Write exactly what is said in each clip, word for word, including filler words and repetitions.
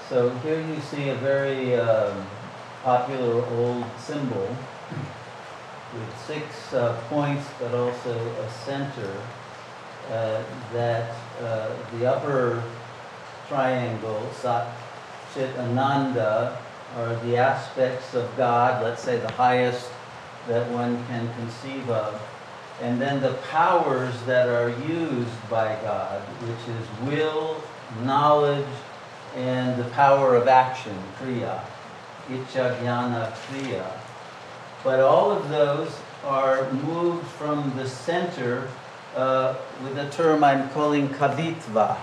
So here you see a very um, popular old symbol with six uh, points, but also a center. Uh, that uh, the upper triangle, Sat Chit Ananda, are the aspects of God, let's say the highest that one can conceive of. And then the powers that are used by God, which is will, knowledge, and the power of action, kriya, icha, jnana, kriya. But all of those are moved from the center uh, with a term I'm calling kavitva.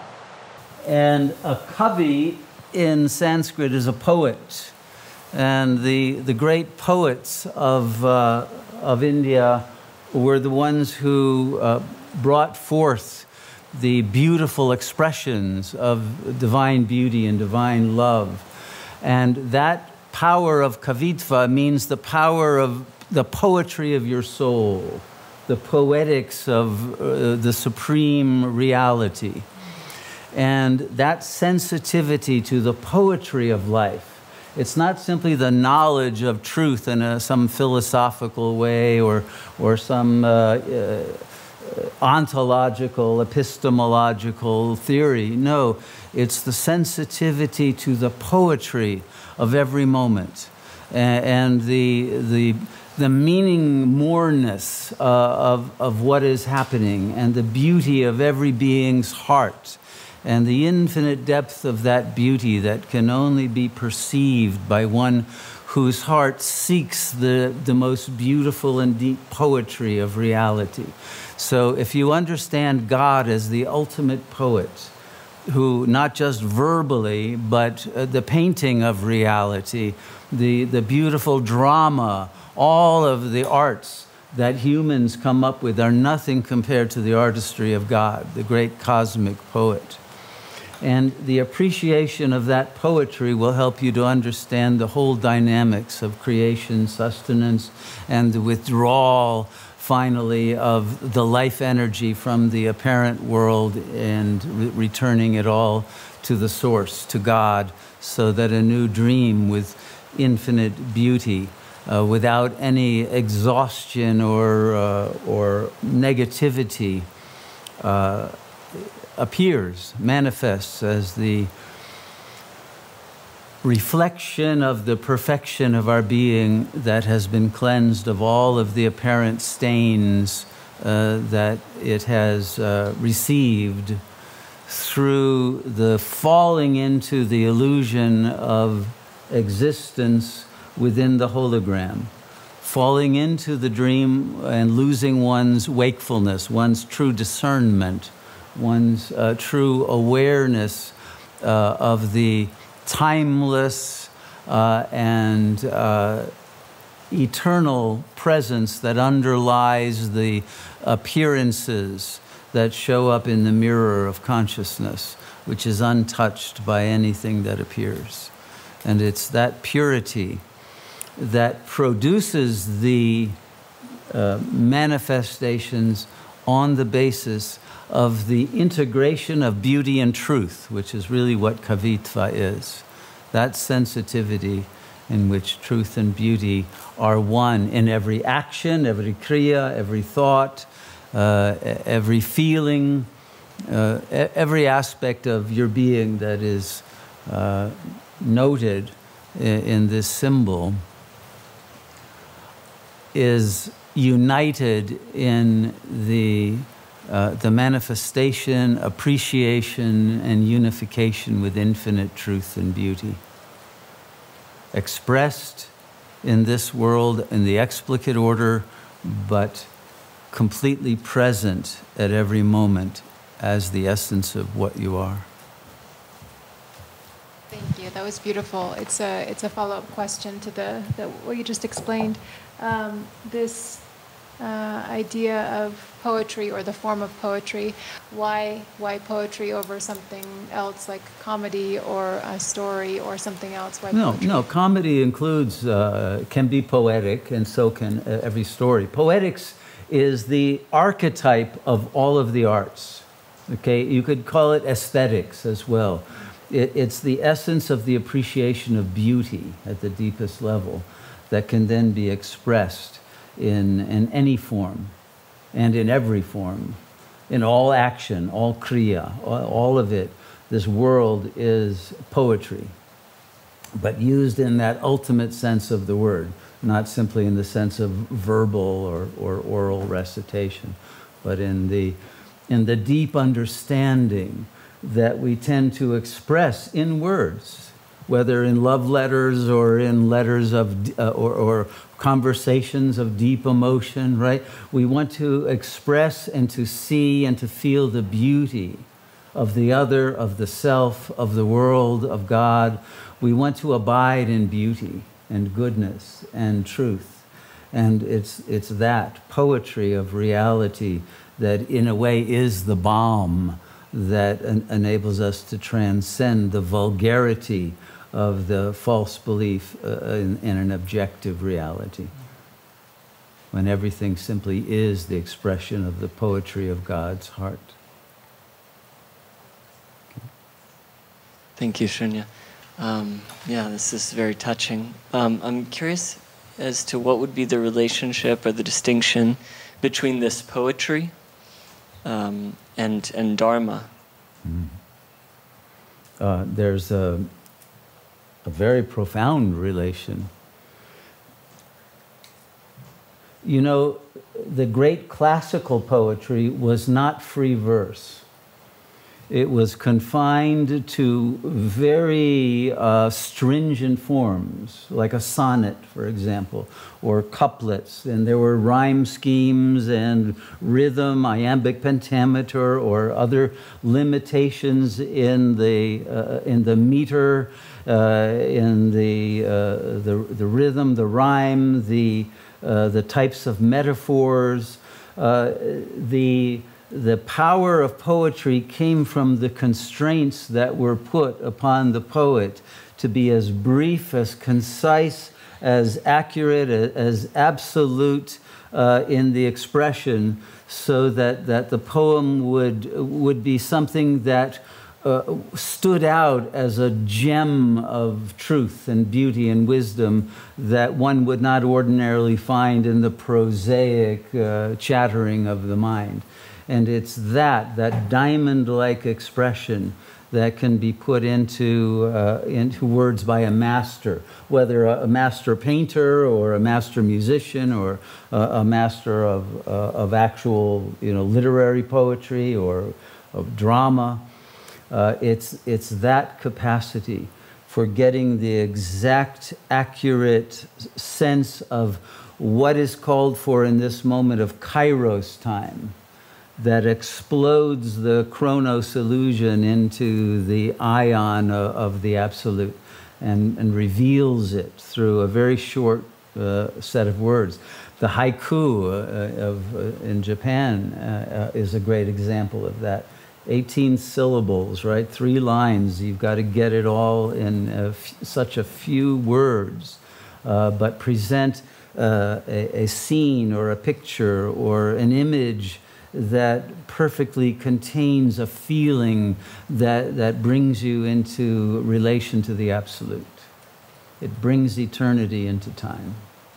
And a kavi in Sanskrit is a poet. And the, the great poets of, uh, of India were the ones who uh, brought forth the beautiful expressions of divine beauty and divine love. And that power of kavitva means the power of the poetry of your soul, the poetics of uh, the supreme reality. And that sensitivity to the poetry of life. It's not simply the knowledge of truth in a, some philosophical way or, or some uh, uh, ontological, epistemological theory. No, it's the sensitivity to the poetry of every moment and, and the, the, the meaning-moreness uh, of, of what is happening and the beauty of every being's heart. And the infinite depth of that beauty that can only be perceived by one whose heart seeks the, the most beautiful and deep poetry of reality. So if you understand God as the ultimate poet, who not just verbally, but uh, the painting of reality, the, the beautiful drama, all of the arts that humans come up with are nothing compared to the artistry of God, the great cosmic poet. And the appreciation of that poetry will help you to understand the whole dynamics of creation, sustenance, and the withdrawal, finally, of the life energy from the apparent world and re- returning it all to the source, to God, so that a new dream with infinite beauty, uh, without any exhaustion or, uh, or negativity, uh, appears, manifests as the reflection of the perfection of our being that has been cleansed of all of the apparent stains uh, that it has uh, received through the falling into the illusion of existence within the hologram, falling into the dream and losing one's wakefulness, one's true discernment, one's uh, true awareness uh, of the timeless uh, and uh, eternal presence that underlies the appearances that show up in the mirror of consciousness, which is untouched by anything that appears. And it's that purity that produces the uh, manifestations on the basis of the integration of beauty and truth, which is really what kavitva is. That sensitivity in which truth and beauty are one in every action, every kriya, every thought, uh, every feeling, uh, every aspect of your being that is uh, noted in, in this symbol is united in the Uh, the manifestation, appreciation, and unification with infinite truth and beauty. Expressed in this world in the explicate order, but completely present at every moment as the essence of what you are. Thank you. That was beautiful. It's a it's a follow-up question to the, the what you just explained. Um, this Uh, idea of poetry or the form of poetry. Why why poetry over something else like comedy or a story or something else? Why no, poetry? no. Comedy includes uh, can be poetic, and so can uh, every story. Poetics is the archetype of all of the arts. Okay, you could call it aesthetics as well. It, it's the essence of the appreciation of beauty at the deepest level that can then be expressed in, in any form and in every form, in all action, all kriya, all, all of it. This world is poetry, but used in that ultimate sense of the word, not simply in the sense of verbal or, or oral recitation, but in the, in the deep understanding that we tend to express in words, whether in love letters or in letters of, uh, or, or conversations of deep emotion, right? We want to express and to see and to feel the beauty of the other, of the self, of the world, of God. We want to abide in beauty and goodness and truth. And it's, it's that poetry of reality that in a way is the balm that en- enables us to transcend the vulgarity of the false belief uh, in, in an objective reality, when everything simply is the expression of the poetry of God's heart. Okay. Thank you, Shunya. Um, yeah, this is very touching. Um, I'm curious as to what would be the relationship or the distinction between this poetry um, and and Dharma. Mm. Uh, there's a, a very profound relation. You know, the great classical poetry was not free verse. It was confined to very uh, stringent forms, like a sonnet, for example, or couplets. And there were rhyme schemes and rhythm, iambic pentameter, or other limitations in the uh, in the meter, uh, in the, uh, the the rhythm, the rhyme, the uh, the types of metaphors, uh, the. The power of poetry came from the constraints that were put upon the poet to be as brief, as concise, as accurate, as absolute uh, in the expression, so that, that the poem would, would be something that uh, stood out as a gem of truth and beauty and wisdom that one would not ordinarily find in the prosaic uh, chattering of the mind. And it's that, that diamond-like expression that can be put into, uh, into words by a master, whether a, a master painter or a master musician or a, a master of, uh, of actual, you know, literary poetry or of drama. Uh, it's, it's that capacity for getting the exact, accurate sense of what is called for in this moment of kairos time, that explodes the chronos illusion into the ion of, of the absolute and, and reveals it through a very short uh, set of words. The haiku uh, of, uh, in Japan uh, uh, is a great example of that. eighteen syllables, right? Three lines. You've got to get it all in a f- such a few words, uh, but present uh, a, a scene or a picture or an image that perfectly contains a feeling that, that brings you into relation to the absolute. It brings eternity into time.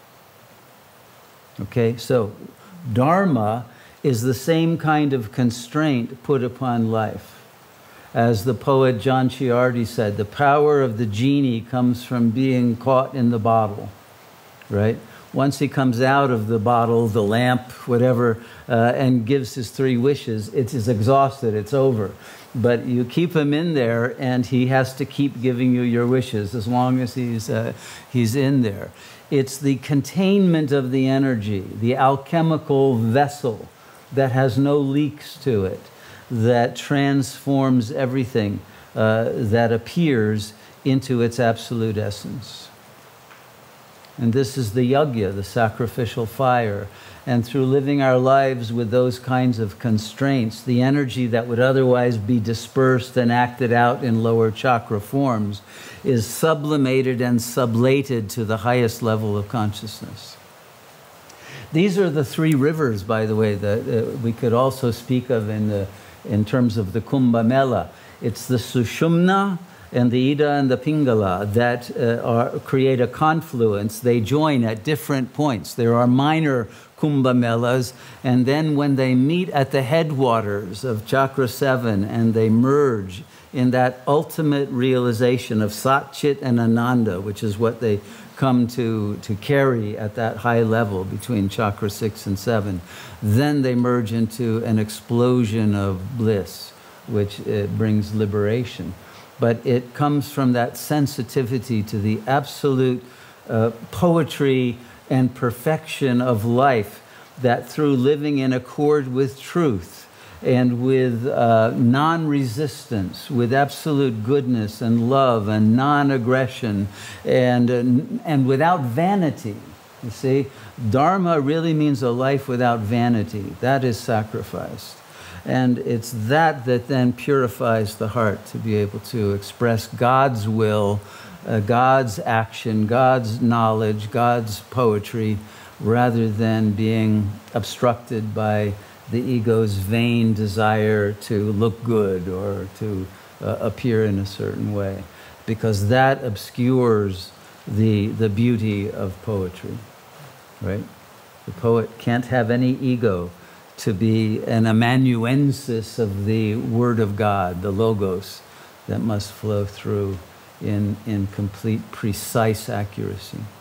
Okay, so Dharma is the same kind of constraint put upon life. As the poet John Ciardi said, the power of the genie comes from being caught in the bottle, right? Once he comes out of the bottle, the lamp, whatever, uh, and gives his three wishes, it's is exhausted, it's over. But you keep him in there, and he has to keep giving you your wishes as long as he's, uh, he's in there. It's the containment of the energy, the alchemical vessel that has no leaks to it, that transforms everything uh, that appears into its absolute essence. And this is the yajna, the sacrificial fire. And through living our lives with those kinds of constraints, the energy that would otherwise be dispersed and acted out in lower chakra forms is sublimated and sublated to the highest level of consciousness. These are the three rivers, by the way, that uh, we could also speak of in, the, in terms of the Kumbh Mela. It's the Sushumna, and the Ida and the Pingala that uh, are, create a confluence. They join at different points. There are minor Kumbh Melas, and then when they meet at the headwaters of Chakra seven and they merge in that ultimate realization of Sat Chit and Ananda, which is what they come to, to carry at that high level between Chakra six and seven, then they merge into an explosion of bliss, which uh, brings liberation. But it comes from that sensitivity to the absolute uh, poetry and perfection of life, that through living in accord with truth and with uh, non-resistance, with absolute goodness and love and non-aggression, and, uh, and without vanity. You see, Dharma really means a life without vanity. That is sacrificed. And it's that that then purifies the heart to be able to express God's will, uh, God's action, God's knowledge, God's poetry, rather than being obstructed by the ego's vain desire to look good or to uh, appear in a certain way, because that obscures the, the beauty of poetry, right? The poet can't have any ego to be an amanuensis of the Word of God, the Logos, that must flow through in, in complete, precise accuracy.